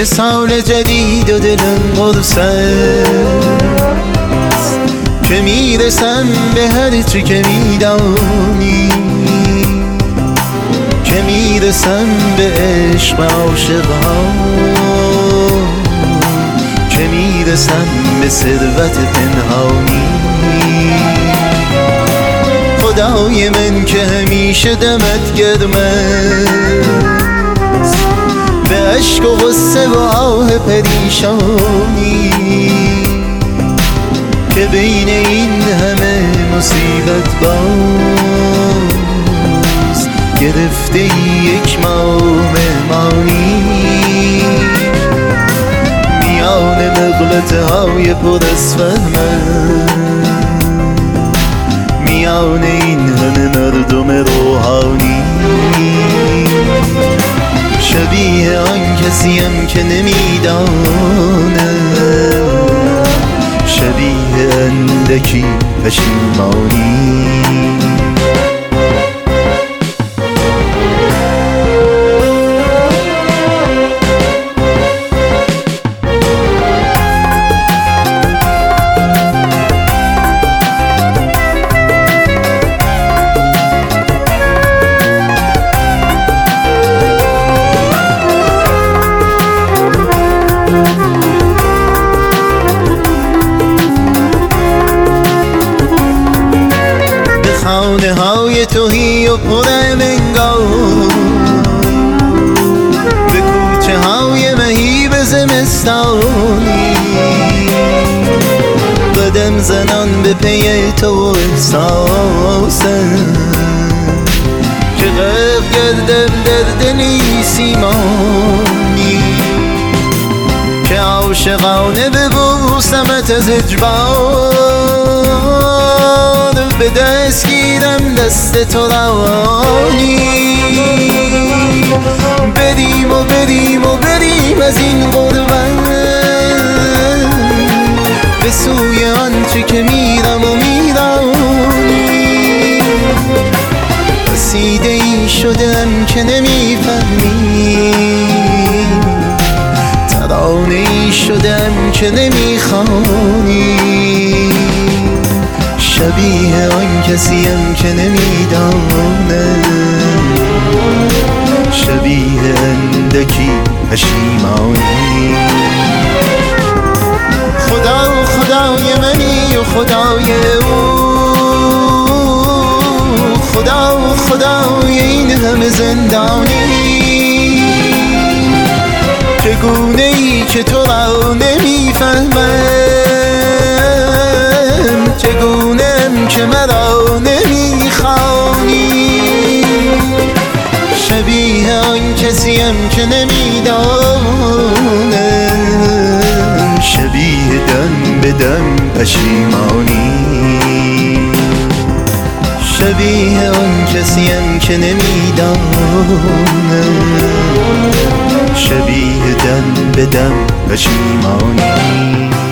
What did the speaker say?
شروع سال جدید و دلم قرص است که میرسم به هر چی که میدانی، که میرسم به عشق عاشقها، که میرسم به ثروت پنهانی. خدای من که همیشه دمت گرمه به عشق و غصه و آه پریشانی، که بین این همه مصیبت باز گرفته یک ماه مهمانی. میان مغلطه های پر از فهمم، میان این همه مردم روحانی، شبیه آن کسیم که نمیدانم، شبیه اندکی پشیمانی. خانه های توهی و پر منگار، به کوچه های مهیب زمستانی، قدم زنان به پی تو احساسم که غرق گردم در دلی سیمانی، که عاشقانه ببوسمت از اجبار، به دست گیرم دست تو روانی. بریم و بریم و بریم از این غربت به سوی آنچه که میرم و میرانی. رسیده ای شدم که نمیفهمی، ترانه ای شدم که نمیخوانی، شبیه آن کسیم که نمیدانم، شبیه اندکی پشیمانی. خدا خدای منی و خدای او، خدا خدای این همه زندانی، چگونه ای که تو را نمیفهمم، چگونم که مرا نمیخوانی، شبیه آن کسیم که نمیدانم، شبیه دم به دم پشیمانی، شبیه آن کسیم که نمیدانم، شبیه دم به دم پشیمانی.